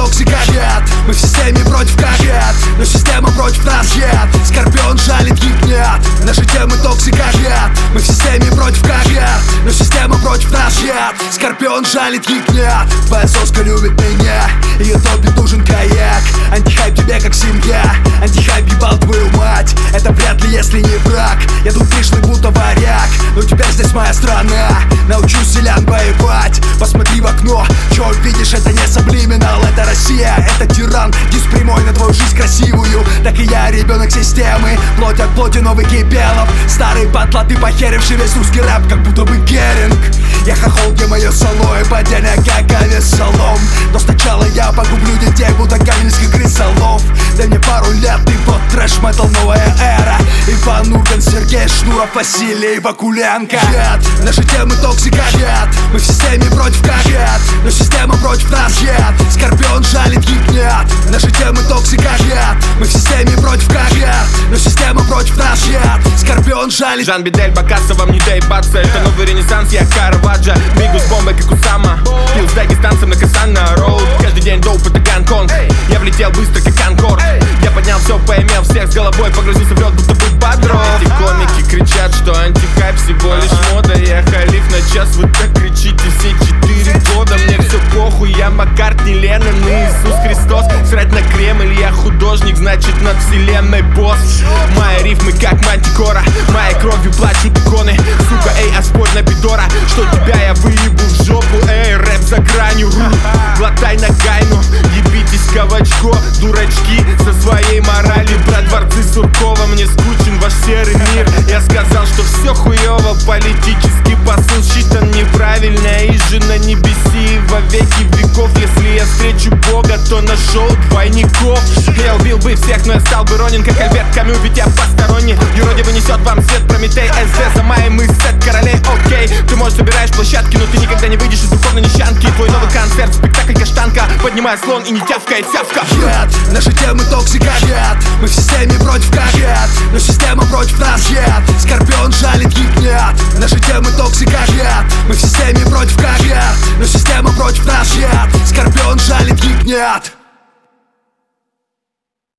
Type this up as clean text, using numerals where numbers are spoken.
токсика нет. Мы в системе против кагет, но система против нас нет. Скорпион жалит, гик нет. Наши темы токсика нет. Мы в системе против кагет, но система против нас нет. Скорпион жалит, гик нет. Твоя соска любит меня, ее топит нужен каяк. Антихайп тебе как семья, антихайп ебал твою мать. Это вряд ли, если не брак. Я тут пришлый будто варяг, но теперь здесь моя страна. Научу селян воевать. Посмотри в окно, чё видишь, это не саблиминал. Это Россия, это тиран, дис прямой на твою жизнь красивую. Так и я ребенок системы, плоть от плоти новых кипелов. Старый потлатый похеривший весь русский рэп, как будто бы Геринг. Я хохол, где мое соло и падение как авиасолом. Но сначала я погублю детей, будто каменских крысолов. Дай мне пару лет, и вот трэш-метал, новая эра. Иван Ургант, Сергей Шнуров, Василий Вакуленко. Наши темы токсика нет. Мы в системе против кагет, но система против нас нет. Скорпион жалит, гик нет. Наши темы токсика нет. Мы в системе против кагет, но система против нас нет. Скорпион жалит. Жан Бидель, Бакаса, вам не доебаться. Это новый ренессанс, я Караваджо. Бегу с бомбой, как Усама. Пил с дагестанцем на Касана Роуд. Каждый день доуп, это Гонконг. Я влетел быстро, как Конкорд. Я поднял все, поимел всех с головой. Погрузился в лед, будто бы Бодров. Эти комики кричат, что антихайп всего лишь мода. Я халиф на час, вы так кричите все 4 года. Мне все похуй, я Маккартни, Леннон и Иисус Христос. Срать на Кремль, я художник, значит над вселенной босс. Мои рифмы как мантикора, моей кровью плачут иконы. Сука, эй, оспорь на Бедора, что тебя я выебу в жопу. Эй, рэп за гранью, глотай на гайну. Ебитесь, кавачко, дурачки со своей моралью. Про дворцы Суркова мне скучен ваш серый мир. Я сказал, что все хуево, политический посыл считан неправильно. И же на небеси во веки веков. Если я встречу Бога, то нашел двойников. Я убил бы всех, но я стал бы Ронин, как Альберт Камю, ведь я посторонний. Юродивый несет вам свет, Прометей, СД, за мои мы сет королей, окей. Ты, может, собираешь площадки, но ты никогда не выйдешь из духовной нищанки. Твой новый концерт, спектакль каштанка, поднимая слон и не тявкает тявка. Нет, наши темы токсика нет. Мы в системе против кагет, но система